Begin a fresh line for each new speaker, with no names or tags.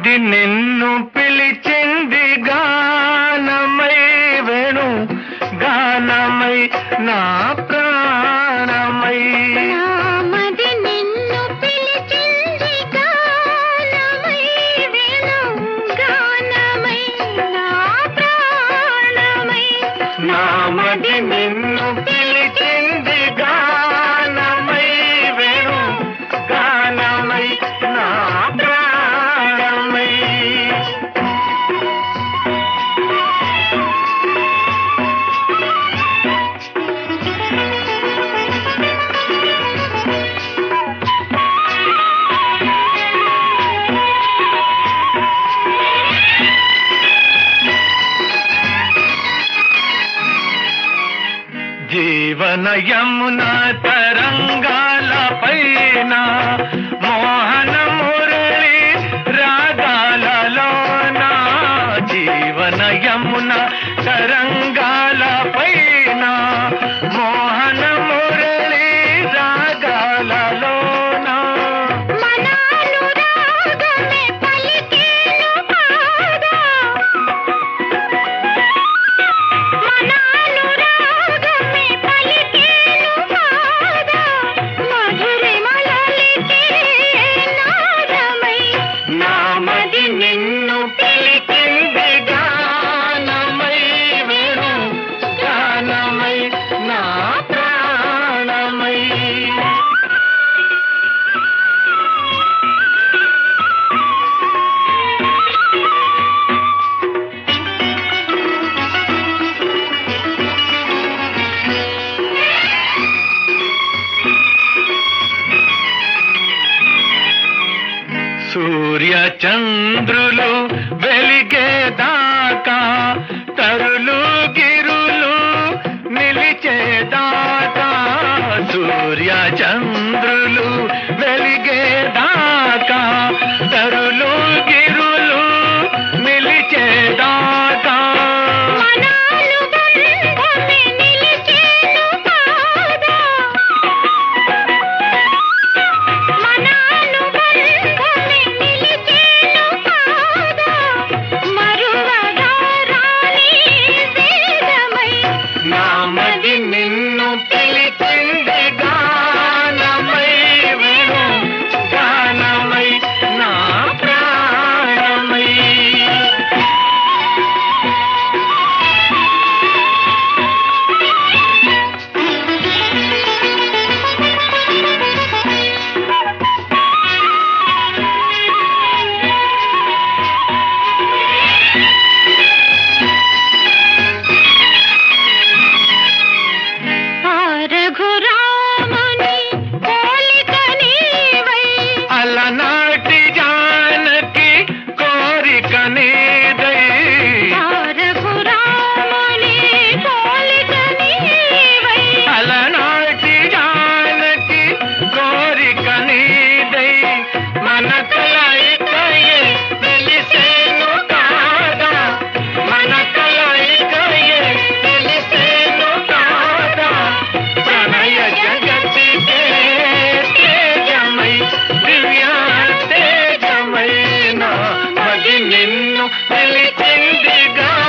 మది నిన్ను పిలిచింది గానమై వేణు గానమై నా ప్రాణమై.
మది నిన్ను పిలిచింది గానమై వేణు గానమై నా ప్రాణమై.
నా మది నిన్ను పిలిచింది గానమై వేణు గానమై నా ప్రాణమై. జీవన యమున తరంగాల పైన మోహన మురళి రాగాలలోన. జీవన యమున తరంగాల పైన మోహన మురళి రాగాలలోన.
మనానురాగమే పలికేను పాదా. మనానురాగమే పలికేను పాదా. మధురిమలలికే నాదమై.
నా మది నిన్ను పిలిచింది గానమై వేణు గానమై నా ప్రాణమై. సూర్య చంద్రులు వెలిగేదాకా తరులు గిరులు నిలిచేదాకా. సూర్య చంద్రులు వెలిగేదాకా తరులు గిరులు నిలిచేదాకా.
మనానుబంధమే నిలిచేను పాదా. మనానుబంధమే నిలిచేను పాదా. మరువగా రాని వేదమై.
నా మది నిన్ను పిలిచింది గానమై వేణు గానమై నా ప్రాణమై.
ఆ రఘురాముని పోలిక నీవై.
అలనాటి జానకి కోరిక నీదై.
ఆ రఘురాముని పోలిక నీవై.
అలనాటి జానకి కోరిక నీదై. మన కలయికయే తెలిసేను కాదా. మన కలయికయే తెలిసేను కాదా. ప్రణయ జగతికే తేజమై దివ్య తేజమై. నా మది నిన్ను పిలిచింది గా